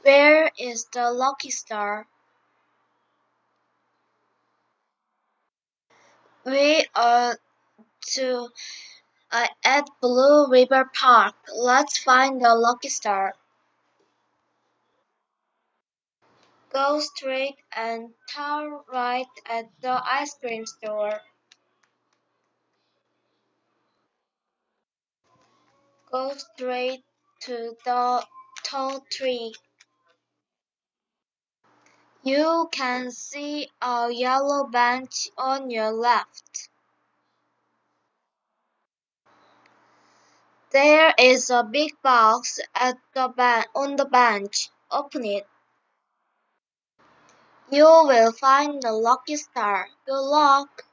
Where is the lucky star? We are to at Blue River Park. Let's find the lucky star. Go straight and turn right at the ice cream store. Go straight to the tall tree. You can see a yellow bench on your left. There is a big box at on the bench. Open it. You will find the lucky star. Good luck.